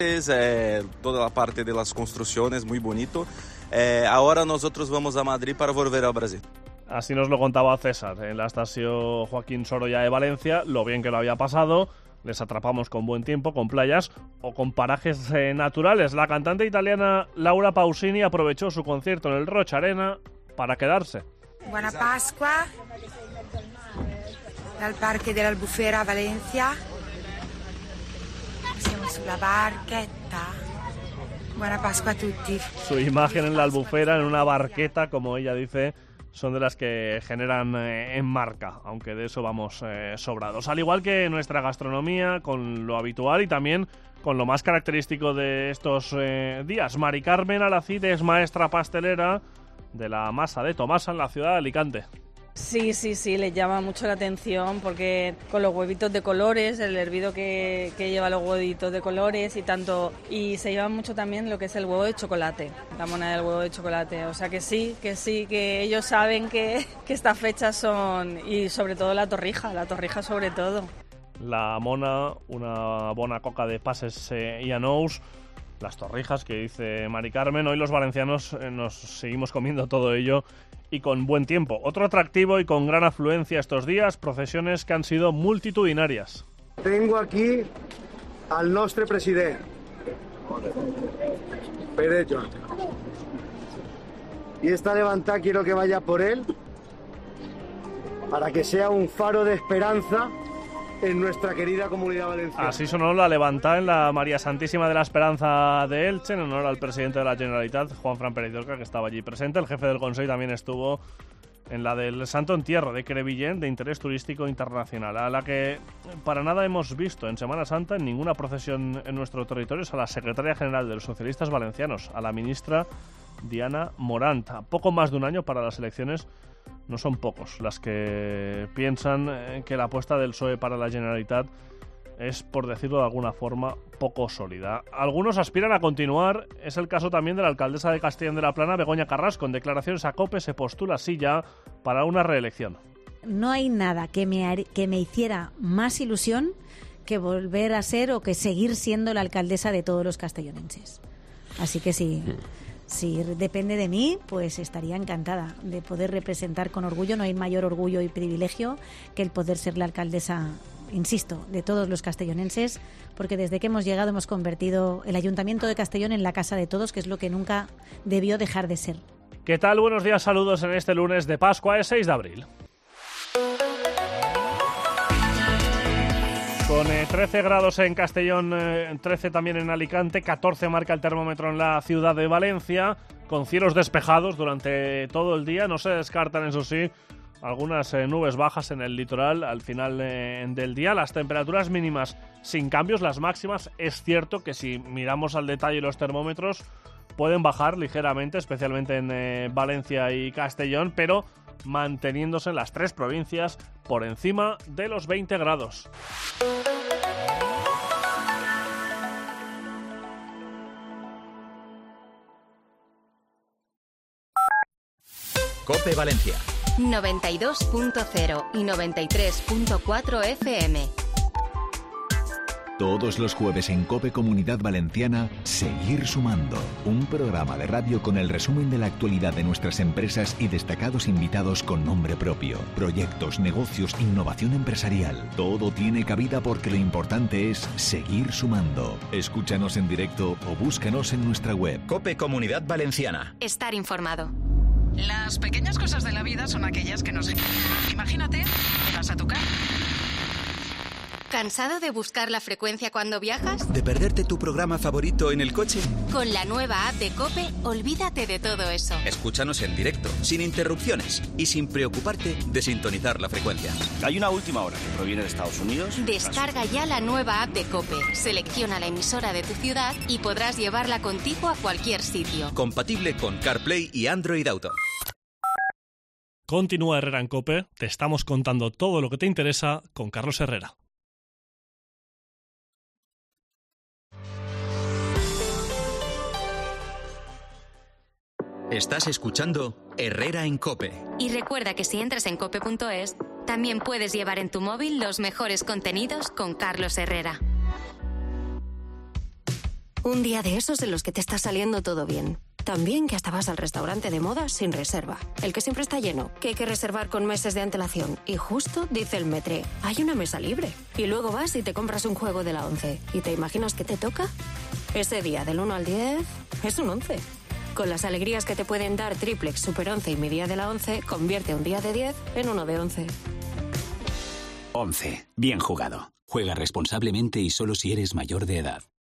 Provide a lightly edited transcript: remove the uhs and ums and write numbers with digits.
Toda la parte de las construcciones, muy bonito. Ahora nosotros vamos a Madrid para volver al Brasil. Así nos lo contaba César en la estación Joaquín Sorolla de Valencia, lo bien que lo había pasado. Les atrapamos con buen tiempo, con playas o con parajes naturales. La cantante italiana Laura Pausini aprovechó su concierto en el Rocha Arena para quedarse. Buona Pasqua dal Parque de la Albufera a Valencia. Siamo sulla barchetta. Buona Pasqua a tutti. Su imagen en la Albufera, en una barqueta, como ella dice, son de las que generan en marca, aunque de eso vamos sobrados. Al igual que nuestra gastronomía, con lo habitual y también con lo más característico de estos días. Mari Carmen Alacid es maestra pastelera de la masa de Tomasa en la ciudad de Alicante. Sí, les llama mucho la atención porque con los huevitos de colores, el hervido que lleva los huevitos de colores y se lleva mucho también lo que es el huevo de chocolate, la moneda del huevo de chocolate. O sea que que ellos saben que estas fechas son, y sobre todo la torrija sobre todo. La mona, una bona coca de passes y anous, las torrijas que dice Mari Carmen. Hoy los valencianos nos seguimos comiendo todo ello y con buen tiempo. Otro atractivo y con gran afluencia estos días, procesiones que han sido multitudinarias. Tengo aquí al nostre president, Pere Joan. Y esta levantada quiero que vaya por él para que sea un faro de esperanza en nuestra querida comunidad valenciana. Así sonó la levantada en la María Santísima de la Esperanza de Elche, en honor al presidente de la Generalitat, Juanfran Pérez Dorca, que estaba allí presente. El jefe del Consell también estuvo en la del Santo Entierro de Crevillent, de interés turístico internacional, a la que para nada hemos visto en Semana Santa en ninguna procesión en nuestro territorio, es a la secretaria general de los socialistas valencianos, a la ministra Diana Morant. A poco más de un año para las elecciones. No son pocos las que piensan que la apuesta del PSOE para la Generalitat es, por decirlo de alguna forma, poco sólida. Algunos aspiran a continuar. Es el caso también de la alcaldesa de Castellón de la Plana, Begoña Carrasco. En declaraciones a COPE se postula así ya para una reelección. No hay nada que me hiciera más ilusión que volver a ser o que seguir siendo la alcaldesa de todos los castellonenses. Así que sí. Si depende de mí, pues estaría encantada de poder representar con orgullo. No hay mayor orgullo y privilegio que el poder ser la alcaldesa, insisto, de todos los castellonenses, porque desde que hemos llegado hemos convertido el Ayuntamiento de Castellón en la casa de todos, que es lo que nunca debió dejar de ser. ¿Qué tal? Buenos días, saludos en este lunes de Pascua, es 6 de abril. Con 13 grados en Castellón, 13 también en Alicante, 14 marca el termómetro en la ciudad de Valencia, con cielos despejados durante todo el día. No se descartan, eso sí, algunas nubes bajas en el litoral al final del día. Las temperaturas mínimas sin cambios, las máximas es cierto que si miramos al detalle los termómetros pueden bajar ligeramente, especialmente en Valencia y Castellón, pero manteniéndose en las tres provincias por encima de los 20 grados. COPE Valencia 92.0 y 93.4 FM. Todos los jueves en COPE Comunidad Valenciana, Seguir Sumando, un programa de radio con el resumen de la actualidad de nuestras empresas y destacados invitados con nombre propio, proyectos, negocios, innovación empresarial. Todo tiene cabida porque lo importante es seguir sumando. Escúchanos en directo o búscanos en nuestra web. COPE Comunidad Valenciana. Estar informado. Las pequeñas cosas de la vida son aquellas que nos... Imagínate, te vas a tu casa. ¿Cansado de buscar la frecuencia cuando viajas? ¿De perderte tu programa favorito en el coche? Con la nueva app de COPE, olvídate de todo eso. Escúchanos en directo, sin interrupciones y sin preocuparte de sintonizar la frecuencia. Hay una última hora que proviene de Estados Unidos. Descarga ya la nueva app de COPE. Selecciona la emisora de tu ciudad y podrás llevarla contigo a cualquier sitio. Compatible con CarPlay y Android Auto. Continúa Herrera en COPE. Te estamos contando todo lo que te interesa con Carlos Herrera. Estás escuchando Herrera en COPE. Y recuerda que si entras en cope.es, también puedes llevar en tu móvil los mejores contenidos con Carlos Herrera. Un día de esos en los que te está saliendo todo bien. También que hasta vas al restaurante de moda sin reserva. El que siempre está lleno, que hay que reservar con meses de antelación. Y justo dice el Metré, hay una mesa libre. Y luego vas y te compras un juego de la 11. ¿Y te imaginas que te toca? Ese día del 1 al 10 es un 11. Con las alegrías que te pueden dar Triplex, Super 11 y mi día de la 11, convierte un día de 10 en uno de 11. 11. Bien jugado. Juega responsablemente y solo si eres mayor de edad.